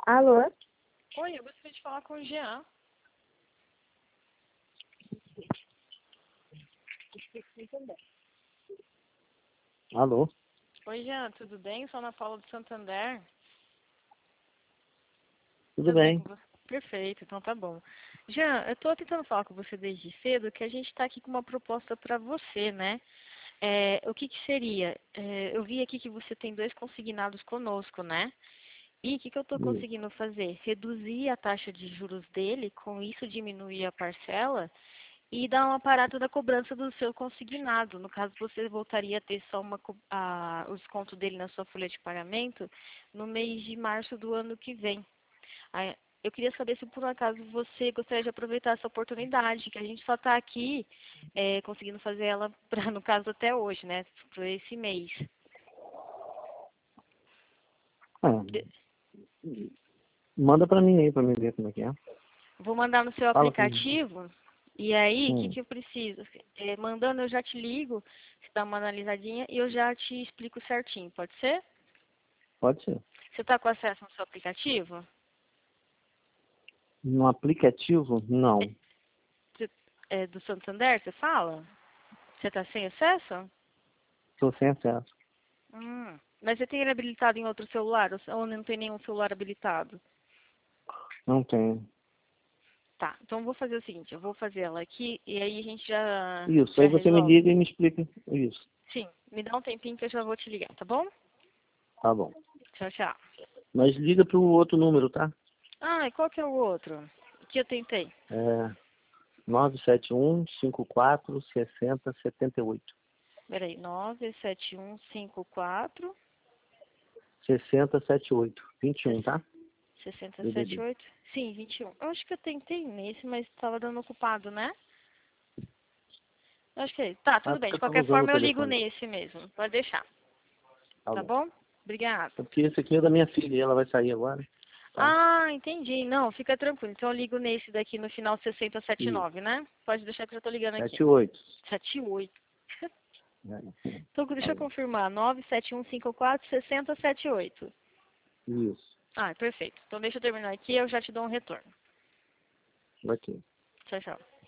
Alô? Oi, eu gostaria de falar com o Jean. Alô? Oi, Jean, tudo bem? Sou Ana Paula do Santander. Tudo bem? Com você? Perfeito, então tá bom. Jean, eu tô tentando falar com você desde cedo que a gente tá aqui com uma proposta para você, né? O que que seria? Eu vi aqui que você tem 2 consignados conosco, né? E o que que eu tô Isso. conseguindo fazer? Reduzir a taxa de juros dele, com isso diminuir a parcela e dar uma parada da cobrança do seu consignado. No caso, você voltaria a ter só o desconto dele na sua folha de pagamento no mês de março do ano que vem. Aí, eu queria saber se por um acaso você gostaria de aproveitar essa oportunidade, que a gente só está aqui conseguindo fazer ela, no caso até hoje, né, para esse mês. Ah, De- manda pra mim aí, pra mim ver como é que é. Vou mandar no seu Fala comigo. aplicativo, e aí, o que Hum, que eu preciso? Mandando, eu já te ligo, você dá uma analisadinha e eu já te explico certinho, pode ser? pode ser. Você está com acesso no seu aplicativo? No aplicativo, não. Você- do Santander, você fala? Você está sem acesso? Tô sem acesso. Mas você tem ele habilitado em outro celular ou não tem nenhum celular habilitado? Não tenho. Tá, então eu vou fazer o seguinte, eu vou fazer ela aqui e aí a gente já, Isso, já aí você me resolve. liga e me explica isso. Sim, me dá um tempinho que eu já vou te ligar, tá bom? Tá bom. Tchau, tchau. Mas liga pro outro número, tá? Ah, e qual que é o outro? Que eu tentei. É 971-54-60-78. Peraí, 97154 6078. 21, tá? DDD. 6078. Sim, 21. Eu acho que eu tentei nesse, mas estava dando ocupado, né? Eu acho que é. Tá, Ah, tudo bem. porque De eu tava qualquer usando o forma eu ligo telefone. nesse mesmo. Pode deixar. Tá Tá bom. bom? Obrigada. É porque esse aqui é da minha filha e ela vai sair agora, tá? Ah, entendi. Não, fica tranquilo. Então eu ligo nesse daqui no final Isso. 6079, né? Pode deixar que eu já tô ligando aqui. 78. 78. É. Então Tá deixa eu bom. confirmar. 97154 6078. Isso. Ah, perfeito. Então deixa eu terminar aqui e eu já te dou um retorno. Ok. Tchau, tchau.